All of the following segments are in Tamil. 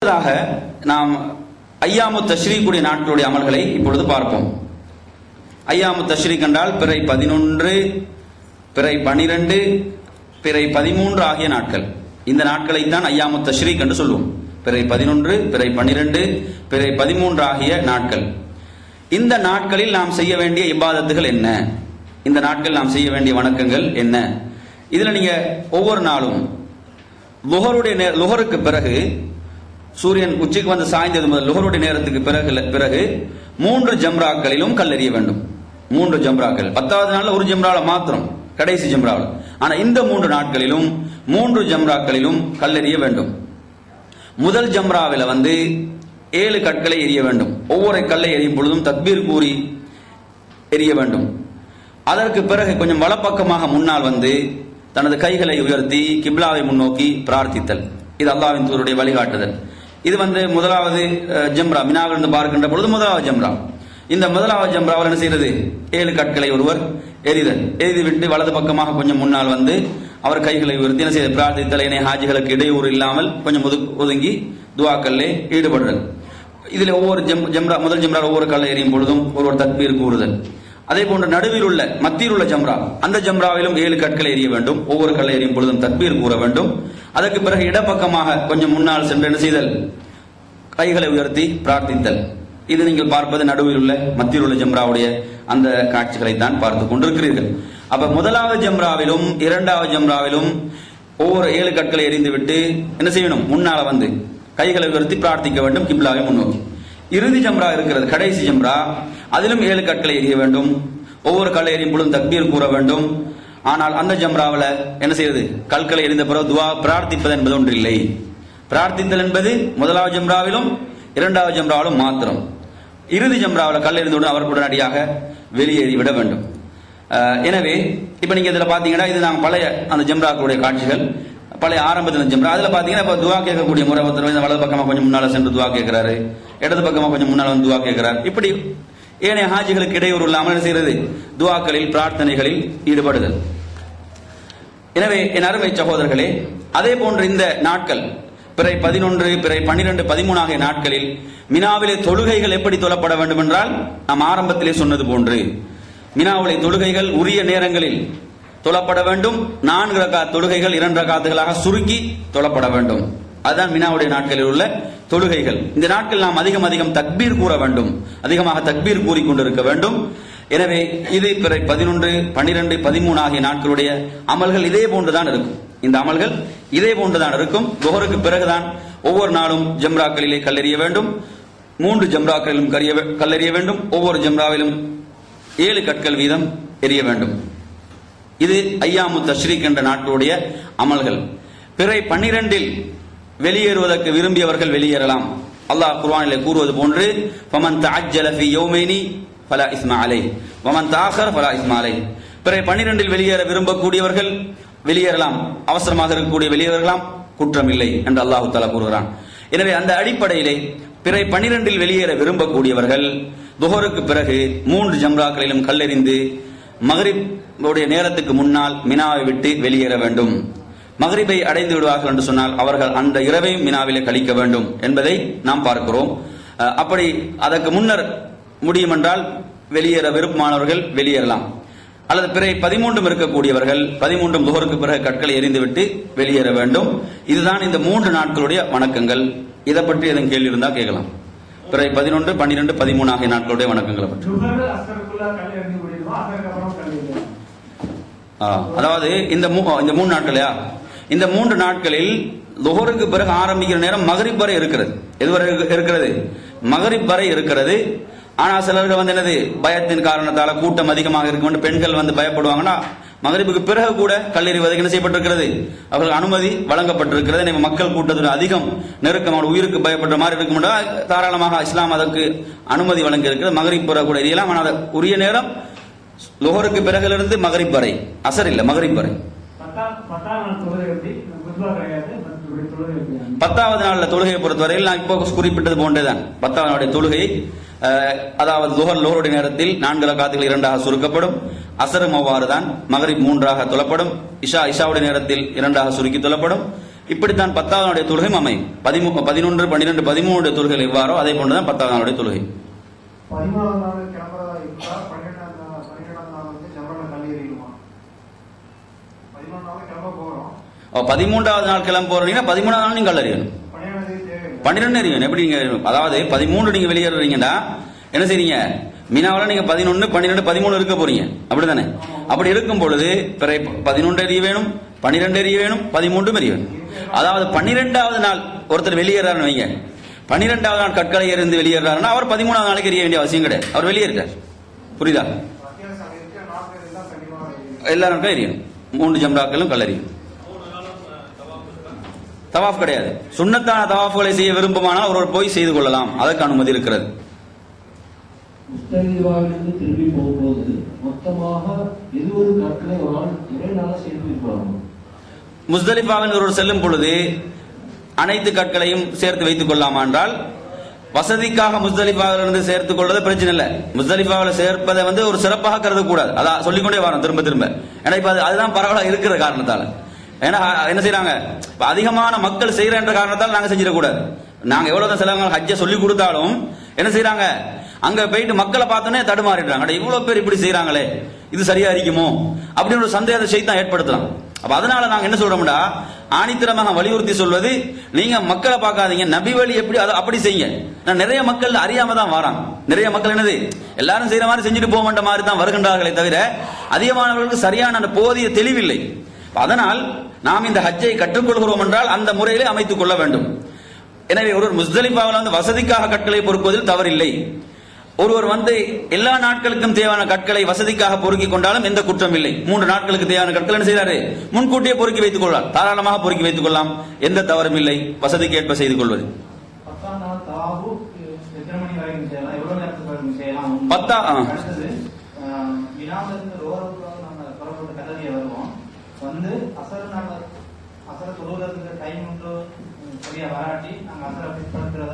நாம் ஐயாமு தஷ்ரீக்குடைய நாட்களுடைய அமல்களை இப்பொழுது பார்ப்போம். ஐயாமு தஷ்ரீக் என்றால் பிறை 11, பிறை 12, பிறை 13 ஆகிய நாட்கள். இந்த நாட்களை தான் ஐயாமு தஷ்ரீக் என்று சொல்லுவோம். பிறை 11, பிறை 12, பிறை 13 ஆகிய நாட்கள். இந்த நாட்களில் நாம் செய்ய வேண்டிய இபாதத்துகள் என்ன, இந்த நாட்கள் நாம் செய்ய வேண்டிய வணக்கங்கள் என்ன? இதுல நீங்க ஒவ்வொரு நாளும் லுஹருக்கு பிறகு, சூரியன் உச்சிக்கு வந்து சாய்ந்தது முதல் லுஹருடைய நேரத்துக்கு பிறகு 3 ஜம்ராக்களிலும் கல்லெறிய வேண்டும். 3 ஜம்ராக்கள். 10வது நாள்ல ஒரு ஜம்ரால மாத்திரம், கடைசி ஜம்ராவில். ஆனா இந்த 3 நாட்களிலும் 3 ஜம்ராக்களிலும் கல்லெறிய வேண்டும். முதல் ஜம்ராவில 7 கற்களை எரிய வேண்டும். ஒவ்வொரு கல்லை எரியும் பொழுதும் தக்பீர் கூறி எரிய வேண்டும். அதற்கு பிறகு கொஞ்சம் வலப்பக்கமாக முன்னால் தனது கைகளை உயர்த்தி கிப்லாவை முன்னோக்கி பிரார்த்தித்தல். இது அல்லாஹ்வின் தூதருடைய வழிகாட்டுதல். இது முதலாவது ஜம்ரா, மினாவிலிருந்து பார்க்கின்ற பொழுது முதலாவது ஜம்ரா. இந்த முதலாவது ஜம்ராவில் என்ன செய்யறது? 7 கற்களை ஒருவர் எரிது விட்டு வலது பக்கமாக கொஞ்சம் முன்னால் அவர் கைகளை உயர்த்தி என்ன செய்ய பிரார்த்தித்தல். இணை ஹாஜிகளுக்கு இடையூறு இல்லாமல் கொஞ்சம் ஒதுங்கி துவாக்கல்லே ஈடுபடுறது. இதுல ஒவ்வொரு ஜம்ரா, முதல் ஜம்ரா ஒவ்வொரு கல்லை எரியும் பொழுதும் ஒருவர் தக்பீர் கூறுதல். அதே போன்று நடுவில் உள்ள மத்தியில் உள்ள ஜம்ரா, அந்த ஜம்ராவிலும் 7 கற்களை எரிய வேண்டும். ஒவ்வொரு கல்லை எரியும் பொழுதும் தக்பீர் கூற வேண்டும். அதற்கு பிறகு இடப்பக்கமாக கொஞ்சம் முன்னால் சென்று என்ன செய்தல்? கைகளை உயர்த்தி பிரார்த்தித்தல். இது நீங்கள் பார்ப்பது நடுவில் உள்ள மத்தியில் உள்ள ஜம்ராவுடைய அந்த காட்சிகளை தான் பார்த்துக் கொண்டிருக்கிறீர்கள். அப்ப முதலாவது ஜம்ராவிலும் 2வது ஜம்ராவிலும் ஒவ்வொரு 7 கற்களை எரிந்து விட்டு என்ன செய்யணும்? முன்னால கைகளை உயர்த்தி பிரார்த்திக்க வேண்டும் கிப்லாவை முன்னோக்கி. இறுதி ஜம்ரா இருக்கிறது, கடைசி ஜம்ரா. அதிலும் 7 கற்களை எரிய வேண்டும். ஒவ்வொரு கல்லை எரியும் பொழுதும் தக்பீர் கூற வேண்டும். ஆனால் அந்த ஜம்ராவில் என்ன செய்வது? கற்களை எரிந்த பிறகு துவா பிரார்த்திப்பது என்பது ஒன்று இல்லை. பிரார்த்தித்தல் என்பது முதலாவது ஜம்ராவிலும் 2வது ஜம்ராவிலும் மாத்திரம். இறுதி ஜம்ராவில் கல் எறிந்தவுடன் அவர் உடனடியாக வெளியேறிவிட வேண்டும். எனவே இப்ப நீங்க இதுல பாத்தீங்கன்னா, இது நாங்கள் பழைய அந்த ஜம்ராக்களுடைய காட்சிகள், பழைய ஆரம்பத்தில் ஜம்ரா. அதுல பாத்தீங்கன்னா இப்ப துவா கேட்கக்கூடிய முறை, ஒருத்தர் வலது பக்கமா கொஞ்சம் முன்னால சென்று துவா கேட்கிறாரு, இடது பக்கமா கொஞ்சம் முன்னால துவா கேட்கிறார். இப்படி ஏனைய ஹாஜிகளுக்கு இடையூறு இல்லாமல் என்ன செய்யறது? துவாக்களில் பிரார்த்தனைகளில் ஈடுபடுதல். எனவே என் அருமை சகோதரர்களே, அதே போன்று இந்த நாட்கள் பிறை 11, பிறை 12, 13 ஆகிய நாட்களில் மினாவிலே தொழுகைகள் எப்படி தொழப்பட வேண்டும் என்றால், நாம் ஆரம்பத்திலே சொன்னது போன்று மினாவிலே தொழுகைகள் உரிய நேரங்களில் தொழப்பட வேண்டும். 4 ரகாத் தொழுகைகள் 2 ரகாத்துகளாக சுருக்கி தொழப்பட வேண்டும். அதுதான் மினாவுடைய நாட்களில் உள்ள தொழுகைகள். இந்த நாட்கள் நாம் அதிகம் தக்பீர் கூற வேண்டும், அதிகமாக தக்பீர் கூறிக்கொண்டிருக்க வேண்டும். எனவே இது பிறை 11, 12, 13 ஆகிய நாட்களுடைய அமல்கள் இதே போன்றுதான் இருக்கும். இந்த அமல்கள் இதே போன்றுதான் இருக்கும். துஹருக்கு பிறகுதான் ஒவ்வொரு நாளும் ஜம்ராக்களிலே கல்லெறிய வேண்டும். 3 ஜம்ராக்களிலும் கல்லெறிய வேண்டும். ஒவ்வொரு ஜம்ராவிலும் 7 கற்கள் வீதம் எரிய வேண்டும். இது ஐயாமு தஷ்ரீக் என்ற நாட்டுடைய அமல்கள். பிறை 12இல் வெளியேறுவதற்கு விரும்பியவர்கள் வெளியேறலாம். அல்லாஹ் குர்ஆனிலே கூறுவது போன்று, ஃபமன் தஅஜ்ஜல ஃபீ யௌமைனி ஃபலா இஸ்ம அலைஹி வமன் தஆഖர ஃபலா இஸ்ம அலைஹி. பிறை 12இல் வெளியேற விரும்பக்கூடியவர்கள் வெளியேறலாம், அவசரமாக இருக்கக்கூடிய வெளியேறலாம், குற்றம் இல்லை என்று அல்லாஹ் தஆலா கூறுகிறான். எனவே அந்த அடிப்படையிலே பிறை 12இல் வெளியேற விரும்பக்கூடியவர்கள் துஹருக்கு பிறகு 3 ஜம்ராக்களிலும் கல்லெறிந்து மக்ரிப் உடைய நேரத்துக்கு முன்னால் மினாவை விட்டு வெளியேற வேண்டும். மக்ரிபை அடைந்து விடுவார்கள் என்று சொன்னால் அவர்கள் அந்த இரவை மினாவிலே கழிக்க வேண்டும் என்பதை நாம் பார்க்கிறோம். அப்படி அதற்கு முன்னர் முடியும் என்றால் வெளியேற விருப்பமானவர்கள் வெளியேறலாம். அல்லது பிறை 13 இருக்கக்கூடியவர்கள் 13 துஹருக்கு பிறகு கற்களை எரிந்துவிட்டு வெளியேற வேண்டும். இதுதான் இந்த 3 நாட்களுடைய வணக்கங்கள். இதை பற்றி எதுவும் கேள்வி இருந்தால் கேட்கலாம். பிறை 11, 12, 13 ஆகிய நாட்களுடைய வணக்கங்களை பற்றி. அதாவது இந்த 3 நாட்களையா, இந்த 3 நாட்களில் லுஹருக்கு பிறகு ஆரம்பிக்கிற நேரம் மக்ரிப் வரை இருக்கிறது. எதுவரை இருக்கிறது? மக்ரிப் வரை இருக்கிறது. ஆனா சிலர்கள் என்னது, பயத்தின் காரணத்தால கூட்டம் அதிகமாக இருக்கும், பெண்கள் பயப்படுவாங்கன்னா மக்ரிபுக்கு பிறகு கூட கல்லெறிவதற்கு என்ன செய்யப்பட்டிருக்கிறது? அவர்கள் அனுமதி வழங்கப்பட்டிருக்கிறது. மக்கள் கூட்டத்துடன் அதிகம் நெருக்கமான உயிருக்கு பயப்படுற மாதிரி இருக்கும், தாராளமாக இஸ்லாம் அதற்கு அனுமதி வழங்கி இருக்கிறது. மக்ரிப் பிறகு கூட எரியலாம். ஆனால் உரிய நேரம் லுஹருக்கு பிறகிலிருந்து மக்ரிப் வரை, அசர் இல்ல மக்ரிப் வரை. 10வது நாள்ல தொழுகையை பொறுத்தவரையில் நான் இப்போ குறிப்பிட்டது போன்றேதான். 10வது நாளுடைய தொழுகை, அதாவது லுஹருடைய நேரத்தில் 4 ரகாத்துகள் 2ஆக சுருக்கப்படும். அசரும் அவ்வாறு தான். மக்ரிப் 3ஆக தொழப்படும். இஷாவுடைய நேரத்தில் 2ஆக சுருக்கி தொழப்படும். இப்படித்தான் 10வது நாளுடைய தொழுகையும் அமையும். 11, 12, 13 தொழுகைகள் எவ்வாறோ அதே போன்றுதான் 10வது நாளுடைய தொழுகை. 13வது நாள் கிளம்புறதா இருந்தா 12ஆம் நாள் வந்து ஜம்ரால கல் எறியுமா? 13ஆம் நாள் கிளம்ப போறோம். 13வது நாள் கிளம்ப போறீங்கன்னா 13வது நாள் நீங்க கல் எறியணும். 12 எறியணும். எப்படி நீங்க, அதாவது 13 நீங்க வெளியேறீங்கன்னா என்ன செய்றீங்க? மினாவில் நீங்க 11, 12, 13 இருக்க போறீங்க, அப்படித்தானே? அப்படி இருக்கும் பொழுது 11 எறிய வேணும், 12 எறிய வேணும், 13 எறிய வேணும். அதாவது 12வது நாள் ஒருத்தர் வெளியேறாருன்னு வைங்க, 12வது நாள் கற்களை எறிந்து வெளியேறாருன்னா அவர் 13வது நாளைக்கு எறிய வேண்டிய அவசியம் கிடையாது, அவர் வெளியேறார். புரியுதா? எல்லா நாட்களும் எறியணும். 3 ஜம்ராக்களும் கல்லறியும். தவாஃப் கிடையாது. சுன்னத்தான தவாஃப்களை செய்ய விரும்பமானால் ஒருவர் போய் செய்து கொள்ளலாம், அதற்கு அனுமதி இருக்கிறது. முஸ்தலிஃபாவிலிருந்து திரும்பி போகும்போது மொத்தமாக 20 கற்களை ஒரு ஆள் ஒரே நாளா சேர்த்து வைப்பாங்க. முஸ்தலிஃபாவில் ஒருவர் செல்லும் பொழுது அனைத்து கற்களையும் சேர்த்து வைத்துக் கொள்ளலாமா என்றால், வசதிக்காக முஸ்தலிஃபாவிலிருந்து சேர்த்துக் கொள்வது பிரச்சனை இல்லை. முஸ்தலிஃபாவில் சேர்ப்பதை ஒரு சிறப்பாக கருதக்கூடாது. அதான் சொல்லிக்கொண்டே வரோம் திரும்ப திரும்ப. ஏன்னா இப்ப அதுதான் பரவலாக இருக்கிற காரணத்தால ஏன்னா என்ன செய்யறாங்க, அதிகமான மக்கள் செய்யற என்ற காரணத்தால் நாங்க செஞ்சிடக்கூடாது. நாங்க எவ்வளவுதான் சிலவங்க ஹஜ்ஜை சொல்லி கொடுத்தாலும் என்ன செய்யறாங்க, அங்க போயிட்டு மக்களை பார்த்தோன்னே தடுமாறிடுறாங்க. இவ்வளவு பேர் இப்படி செய்யறாங்களே, இது சரியா இருக்குமோ அப்படின்னு ஒரு சந்தேகத்தை செய்தான் ஏற்படுத்தலாம். அப்ப அதனால நாங்க என்ன சொல்றோம்டா, ஆணித்தரமாக வலியுறுத்தி சொல்வது, நீங்க மக்களை பார்க்காதீங்க, நபி வழி எப்படி அப்படி செய்யுங்க. நிறைய மக்கள் அறியாம தான் வராங்க. நிறைய மக்கள் என்னது, எல்லாரும் செய்யற மாதிரி செஞ்சுட்டு போக மாட்ட மாதிரி தான் வருகின்றார்களே தவிர அதிகமானவர்களுக்கு சரியான அந்த போதிய தெளிவில்லை. அதனால் நாம் இந்த ஹஜ்ஜை கற்றுக்கொள்கிறோம் என்றால் அந்த முறையிலே அமைத்துக் கொள்ள வேண்டும். எனவே ஒருவர் முஸ்தலிஃபாவில் வசதிக்காக கற்களை பொறுக்குவதில் தவறில்லை. ஒருவர் எல்லா நாட்களுக்கும் தேவையான கற்களை வசதிக்காக பொறுக்கிக் கொண்டாலும் எந்த குற்றம் இல்லை. 3 நாட்களுக்கு தேவையான கற்கள் என்ன செய்யறாரு, முன்கூட்டியே பொறுக்கி வைத்துக் கொள்ளலாம், தாராளமாக பொறுக்கி வைத்துக் கொள்ளலாம், எந்த தவறும் இல்லை. வசதிக்கு ஏற்ப செய்து கொள்வது. 10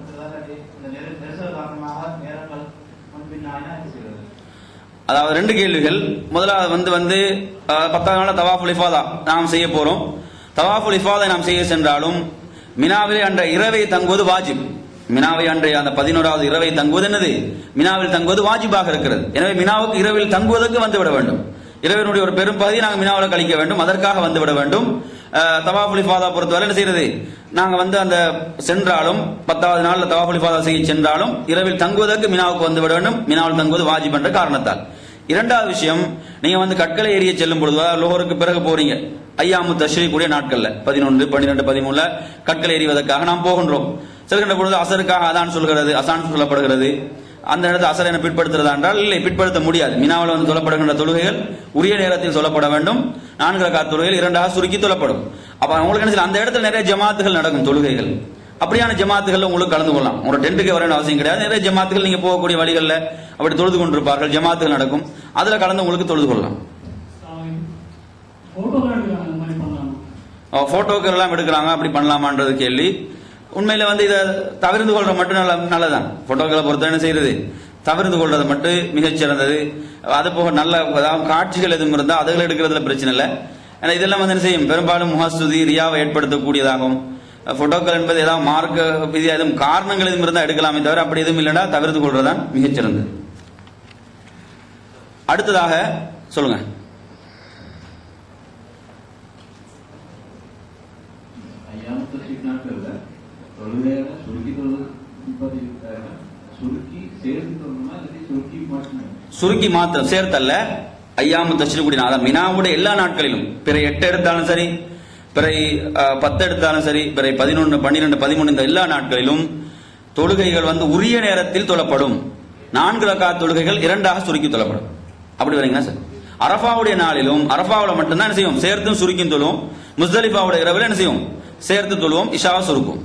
அதாவது 2 கேள்விகள். முதலாவது 10வது நாள் தவாஃபுல் இஃபாதா நாம் செய்ய போறோம். தவாஃபுல் இஃபாதா நாம் செய்ய சென்றாலும் மினாவிலே அன்றைய இரவை தங்குவது வாஜிப். மினாவை அன்றைய அந்த 11வது இரவை தங்குவது என்னது, மினாவில் தங்குவது வாஜிபாக இருக்கிறது. எனவே மினாவுக்கு இரவில் தங்குவதற்கு வந்துவிட வேண்டும். இரவினுடைய ஒரு பெரும் பகுதியை நாங்கள் மினாவில் கழிக்க வேண்டும், அதற்காக வந்துவிட வேண்டும். தவாஃபுல் இஃபாதா பொறுத்தவரை என்ன செய்யறது, நாங்க அந்த சென்றாலும் 10வது நாள் தவாஃபுல் இஃபாதா செய்ய சென்றாலும் இரவில் தங்குவதற்கு மினாவுக்கு வந்துவிட வேண்டும். மினாவில் தங்குவது வாஜிப் என்ற காரணத்தால். இரண்டாவது விஷயம், நீங்க கற்களை எறிய செல்லும் பொழுது லோஹருக்கு பிறகு போறீங்க, ஐயாமு தஷ்ரீக்குடைய நாட்கள்ல 11, 12, 13 கற்களை எறிவதற்காக நாம் போகின்றோம். செல்கின்ற பொழுது அசருக்காக அதான் சொல்கிறது, அசான் சொல்லப்படுகிறது. அந்த இடத்துல அசர் என பிற்படுத்துறதா என்றால் இல்லை, பிற்படுத்த முடியாது. மினாவில் சொல்லப்படுகின்ற தொழுகைகள் உரிய நேரத்தில் சொல்லப்பட வேண்டும். 4 ரக்காத் தொழுகைகள் 2ஆக சுருக்கி சொல்லப்படும். அப்ப உங்களுக்கு என்ன, அந்த இடத்துல நிறைய ஜமாத்துகள் நடக்கும் தொழுகைகள். அப்படியான ஜமாத்துகள் உங்களுக்கு கலந்து கொள்ளலாம். ஒரு டென்ட்டுக்கு வர வேண்டிய அவசியம் கிடையாது. நிறைய ஜமாத்துகள் நீங்க போகக்கூடிய வழிகளில் அப்படி தொழுது கொண்டிருப்பார்கள், ஜமாத்துகள் நடக்கும், அதுல கலந்து உங்களுக்கு தொழுது கொள்ளலாம். போட்டோக்கள் எல்லாம் எடுக்கிறாங்க, அப்படி பண்ணலாமான்றது கேள்வி. உண்மையில இதை தவிர்த்து கொள்றது மட்டும் நல்லதான். போட்டோக்களை பொறுத்த என்ன செய்யறது, தவிர்த்து கொள்றது மட்டும் மிகச்சிறந்தது. அது போக நல்ல காட்சிகள் எதுவும் இருந்தால் அதுகள் எடுக்கிறதுல பிரச்சனை இல்லை. ஏன்னா இதெல்லாம் என்ன செய்யும், பெரும்பாலும் முகஸ்துதி ரியாவை ஏற்படுத்தக்கூடியதாகும். போட்டோக்கள் என்பது ஏதாவது மார்க்க விதி எதுவும் காரணங்கள் எதுவும் இருந்தால் எடுக்கலாமே தவிர அப்படி எதுவும் இல்லைன்னா தவிர்த்து கொள்றதுதான் மிகச்சிறந்தது. அடுத்ததாக சொல்லுங்க. சுருக்கி மாத்திரம் சேர்த்தல்ல, ஐயாமு தஷ்ரீக்குடைய நாள் மினாவுடைய எல்லா நாட்களிலும் பிறை 8 எடுத்தாலும் சரி, பிறை 10 எடுத்தாலும் சரி, பிறை 11, 12, 13 இந்த எல்லா நாட்களிலும் தொழுகைகள் உரிய நேரத்தில் தொழப்படும். 4 ரக்காத் தொழுகைகள் 2ஆக சுருக்கி தொழப்படும். அப்படி வரீங்களா சார்? அரஃபாவுடைய நாளிலும் அரஃபாவில் மட்டும்தான் என்ன செய்யும், சேர்த்தும் சுருக்கி தொழுவோம். முஸ்தலிஃபாவுடைய இரவில் என்ன செய்யும், சேர்த்து தொழுவோம், இஷாவை சுருக்கும்.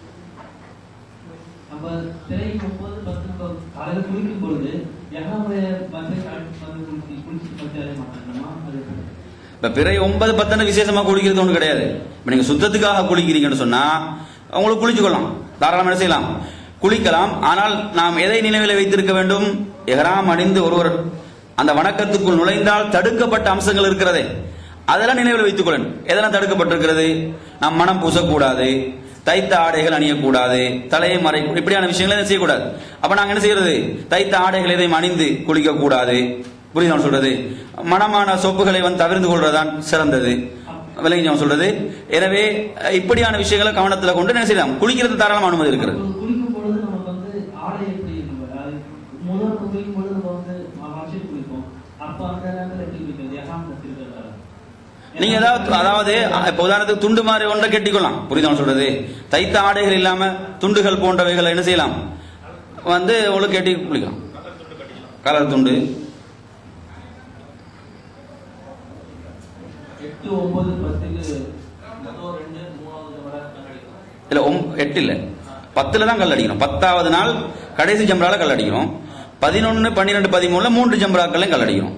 பிறை 9, 10 விசேஷமா குளிக்கிறது ஒண்ணு கிடையாது. இப்ப நீங்க சுத்தத்துக்காக குளிக்கிறீங்கன்னு சொன்னா உங்களுக்கு குளிச்சுக்கொள்ளலாம், தாராளமாக என்ன செய்யலாம், குளிக்கலாம். ஆனால் நாம் எதை நினைவில் வைத்திருக்க வேண்டும், இஹ்ராம் அணிந்து ஒருவர் அந்த வணக்கத்துக்குள் நுழைந்தால் தடுக்கப்பட்ட அம்சங்கள் இருக்கிறதே, அதெல்லாம் நினைவில் வைத்துக் கொள்ளணும். எதெல்லாம் தடுக்கப்பட்டிருக்கிறது? நாம் மனம் பூசக்கூடாது, தைத்த ஆடைகள் அணியக்கூடாது, தலையை மறை, இப்படியான விஷயங்களை செய்யக்கூடாது. அப்ப நாங்க என்ன செய்யறது? தைத்த ஆடைகள் எதையும் அணிந்து குளிக்க கூடாது. புரியுது சொல்றது? மனமான சொப்புகளை தவிர்த்து கொள்றதுதான் சிறந்தது. விளங்கி சொல்றது. எனவே இப்படியான விஷயங்களை கவனத்துல கொண்டு என்ன செய்யலாம்? குளிக்கிறது தாராளமான அனுமதி இருக்கிறது. குளிக்கும் பொழுது நமக்கு ஆடை எப்படி முதல் குளிக்கும் பொழுது நம்ம குளிப்போம். அப்ப அந்த நேரத்தில் எப்படி குளிக்கிறது? நீங்க அதாவது இப்ப உதாரணத்துக்கு துண்டு மாதிரி ஒன்றை கெட்டிக்கொள்ளலாம். புரியுதா சொல்றது? தைத்த ஆடைகள் இல்லாம துண்டுகள் போன்றவைகளை என்ன செய்யலாம்? உங்களுக்கு கெட்டி குளிக்கலாம். கலர் துண்டு 8, 9, 10 இல்ல 8 இல்ல 10 தான் கல் அடிக்கிறோம். 10வது நாள் கடைசி ஜம்ரால கல் அடிக்கிறோம். 11, 12, 13 3 ஜம்ராக்களையும் கல் அடிக்கிறோம்.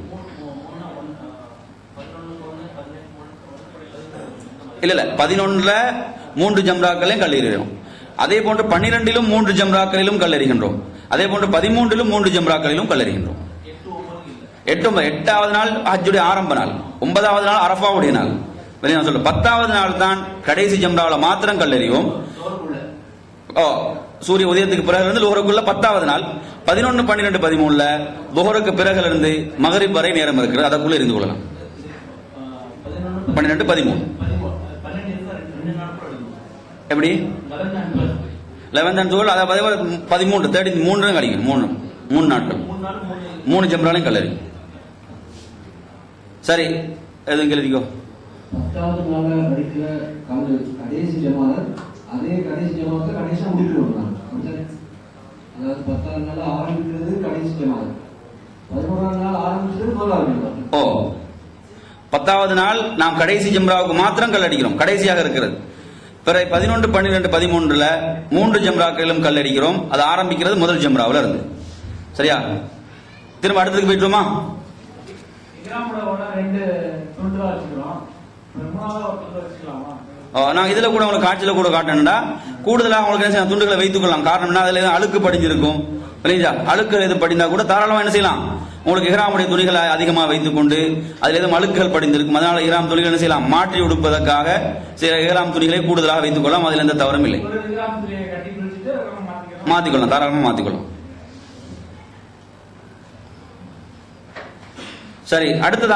இல்ல 11ல 3 ஜம்ராக்களையும் கல் எறிகிறோம். அதே போன்று 12லும் 3 ஜம்ராக்களிலும் கல் எறிகின்றோம். அதே போன்று 13லும் 3 ஜம்ராக்களிலும் கல் எறிகின்றோம். 8வது நாள் ஹஜ்ஜுடைய ஆரம்ப நாள், 9வது நாள் அரஃபாவுடைய நாள். வெளியே சொல்ல 10வது நாள் தான் கடைசி ஜம்ராவில மாத்திரம் கல் எறிவோம். சூரிய உதயத்துக்கு பிறகு இருந்து லுஹருக்குள்ள 10வது நாள். 11, 12, 13ல லுஹருக்கு பிறகு இருந்து மகரிப் வரை நேரம் இருக்கிறது. அதற்குள்ள இருந்து கொள்ளலாம். 12, 13 எப்படி 11 and 12 அதாவது 13 13 கழிக்கும். 3 நாட்கள் 3 ஜம்ராலையும் கல்லறி. சரி, எதுவும் எழுதிக்கோ. 10வது நாள் அடிக்கிற கடைசி ஜமாத், அதே கடைசி ஜமாத்தை கடைசியா முடிக்கிறோம். அதாவது 10வது நாள் ஆரம்பிக்கிறது கடைசி ஜமாத், 11வது நாள் ஆரம்பிச்சது முதலாவது ஜமாத். 10வது நாள் நாம் கடைசி ஜம்ராவுக்கு மாத்திரம் கல் அடிக்கிறோம், கடைசியாக இருக்கிறது. பிறகு 11, 12, 13ல 3 ஜம்ராக்களிலும் கல் அடிக்கிறோம். அது ஆரம்பிக்கிறது முதல் ஜம்ராவில் இருந்து. சரியா? திரும்ப அடுத்ததுக்கு போயிட்டுமா? நாங்க இதுல கூட உங்களுக்கு காட்சியில கூட காட்டணும்டா, கூடுதலாக உங்களுக்கு துண்டுகளை வைத்துக் கொள்ளலாம். காரணம் அதுல அழுக்கு படிஞ்சிருக்கும். அழுக்கு எது படிந்தா கூட தாராளமா என்ன செய்யலாம்? உங்களுக்கு இஹ்ராமுடைய துணிகளை அதிகமாக வைத்துக் கொண்டு அதுல எதுவும் அழுக்குகள் படிந்திருக்கும். அதனால இஹ்ராம் துணிகள் என்ன செய்யலாம்? மாற்றி உடுப்பதற்காக சில இஹ்ராம் துணிகளை கூடுதலாக வைத்துக் கொள்ளலாம். அதுல எந்த தவறும் இல்லை. மாத்திக்கொள்ளலாம், தாராளமா மாத்திக்கொள்ளலாம். சரி, அடுத்தது